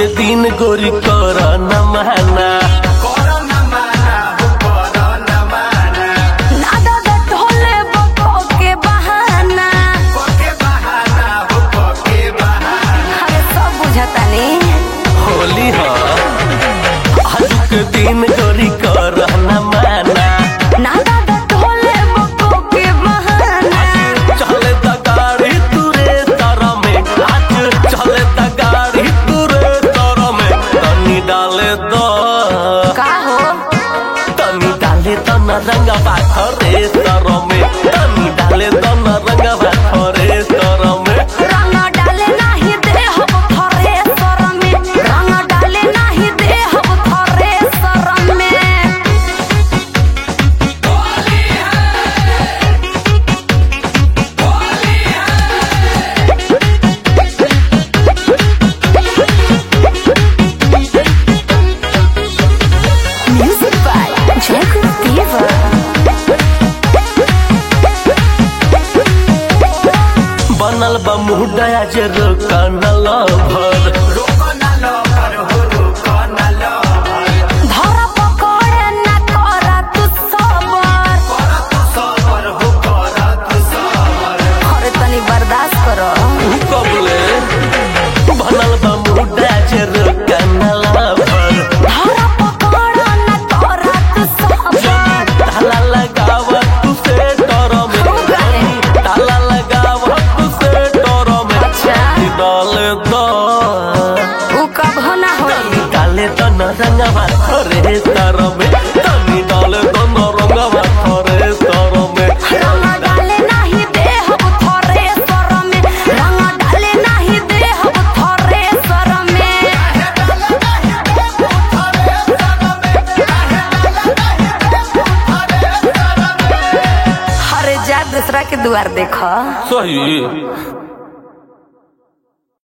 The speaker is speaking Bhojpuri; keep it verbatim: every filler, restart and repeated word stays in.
के दिन गोरी कर न माना होली हो आज के दिन गोरी कर न माना ना दादा ढोले बको के बहाना चले त गाड़ी तुरे तर में आज चले त गाड़ी तुरे तर में तनी डाले दो का हो तनी डाले तो न रंगा बाखरे तर में तनी डाले तो न रंगा बाखरे तर में रंग डाले नाही दे हम थरे सर में रंग डाले नाही दे हम थरे सर में म्यूजिक बाय जयकुल देवा बनल बा मुहडया जे रोकनल भर धरा पकड़े ना करा तू सबर अरे तनी बर्दाश्त करो कबले बनल बा मुहडया जे रोकनल भर धरा पकड़ ना करा तू सबर ताला लगाव तू से डर में ताला लगाव तू से डर में अच्छा। डाले दो उ कब ना होई डाले तो न रंगवा थरे तर में तनी डाले तो न रंगवा थरे तर में रंग डाले नाही दे हम थरे सर में रंग डाले नाही दे हम थरे सर में अरे जा दूसरा के द्वार देखो सही।